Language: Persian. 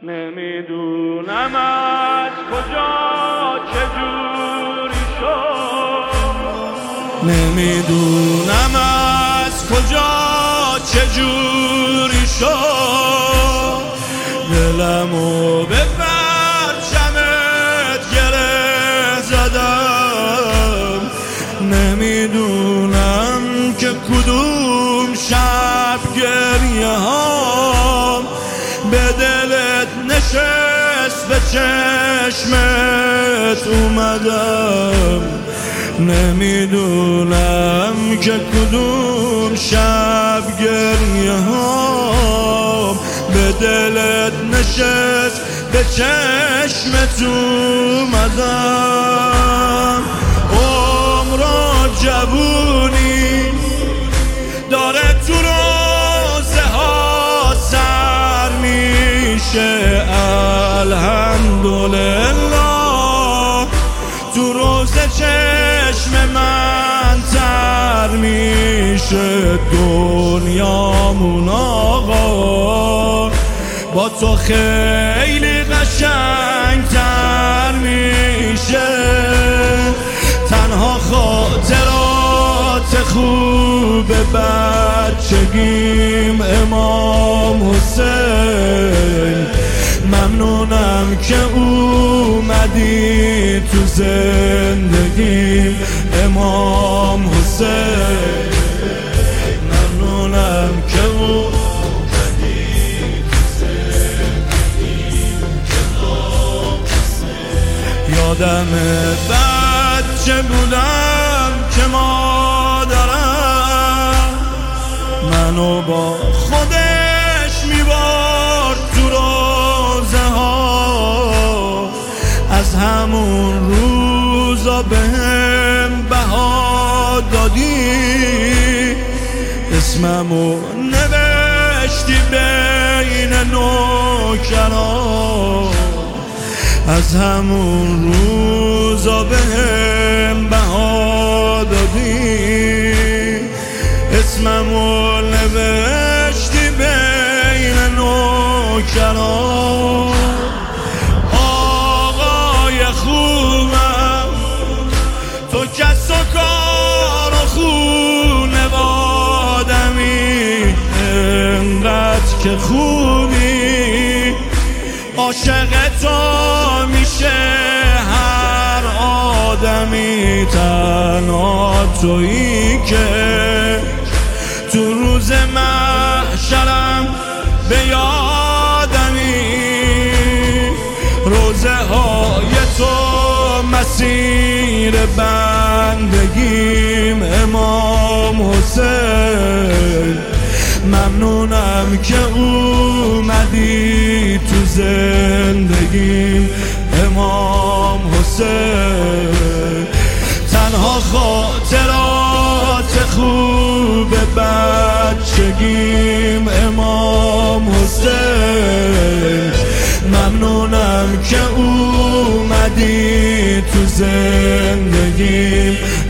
نمیدونم از کجا چجوری شد، نمیدونم از کجا چجوری شد، دلمو به پرچمت گره زدم. نمیدونم که کدوم شب گریه هام به دلت نشست، به چشمت اومدم. نمیدونم که کدوم شب گریه هام به دلت نشست، به چشمت اومدم. عمر و جوونی داره تو روزه ها سر میشه، الحمدلله تو روزه چشم من تر میشه. دنیامون آقا با تو خیلی قشنگتر میشه. تنها خاطرات خوب بچگیم امام حسین، ممنونم که اومدی تو زندگیم امام حسین، ممنونم که اومدی تو زندگیم امام حسین. یادم بچه بودم که مادرم منو با خودش میبرد تو روزه ها، از همون روزا بهم بها دادی، اسممو نوشتی بین نوکران. از همون روزا بهم بها دادی، اسممو نوشتی بین نوکران. آقای خوبم تو کس و کار و خونوادمی، انقدر که خوبی عاشق تو میشه هر آدمی. تنها تویی که تو روز محشرم به یادمی، روزه های تو مسیر بندگیم امام حسین، ممنونم که اومدی تو زندگیم امام حسین. تنها خاطرات خوب بچگیم امام حسین، ممنونم که اومدی تو زندگیم